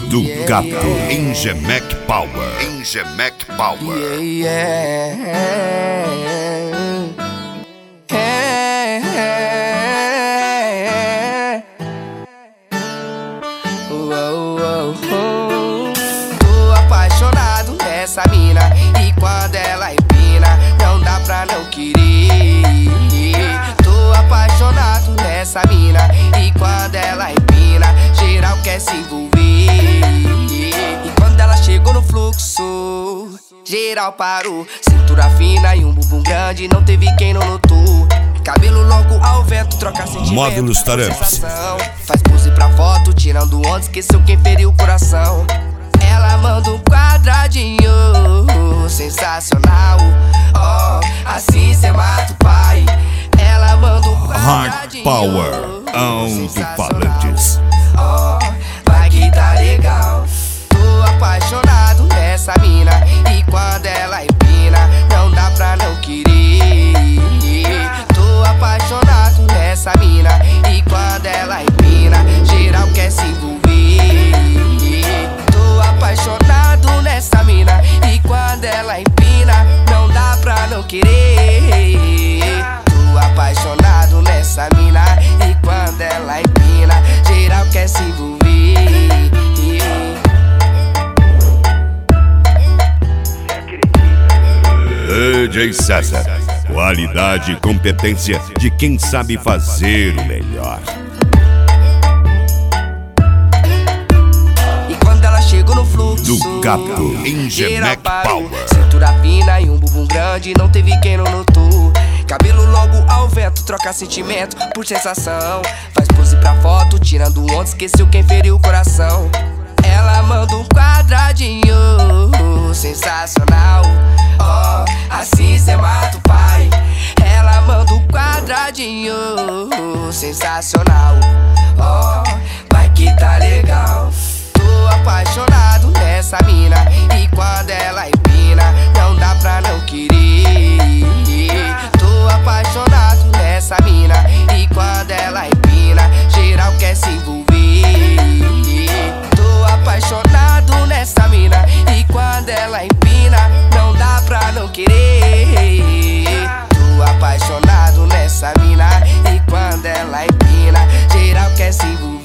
do Gato. Engemec Power. Engemec Power. Tô apaixonado nessa mina, e quando ela empina, não dá pra não querer. Tô apaixonado nessa mina, e quando ela empina, geral quer se envolver. E quando ela chegou no fluxo, geral parou. Cintura fina e um bumbum grande, não teve quem não notou. Cabelo longo ao vento, troca sentimento. Módulos Taramps. Faz pose pra foto, tirando onda, esqueceu quem feriu o coração. Ela manda um quadradinho sensacional. Oh, assim cê mata o pai. Ela manda um quadradinho Hard Power. Alto-falantes. Oh, vai que tá legal. Tô apaixonado nessa mina, e quando ela empina, não dá pra não querer. Tô apaixonado nessa mina, e quando ela empina, geral quer se envolver. Tô apaixonado nessa mina, e quando ela empina, não dá pra não querer. Tô apaixonado nessa mina, e quando ela empina, geral quer se envolver. DJ César. Qualidade e competência de quem sabe fazer o melhor. E quando ela chegou no fluxo Do Gato. Engemec Power. Cintura fina e um bumbum grande, não teve quem não notou. Cabelo longo ao vento, troca sentimento por sensação. Faz pose pra foto, tirando onda, esqueceu quem feriu o coração. Ela manda um quadradinho sensacional. Oh, assim cê mata o pai. Ela manda um quadradinho sensacional. Oh, vai que tá legal. Tô apaixonado nessa mina, e quando ela empina, não dá pra não querer. Tô apaixonado nessa mina, e quando ela empina, geral quer se envolver. Tô apaixonado nessa mina, e quando ela empina, não dá pra não querer. Tô apaixonado nessa mina, e quando ela empina, geral quer se envolver.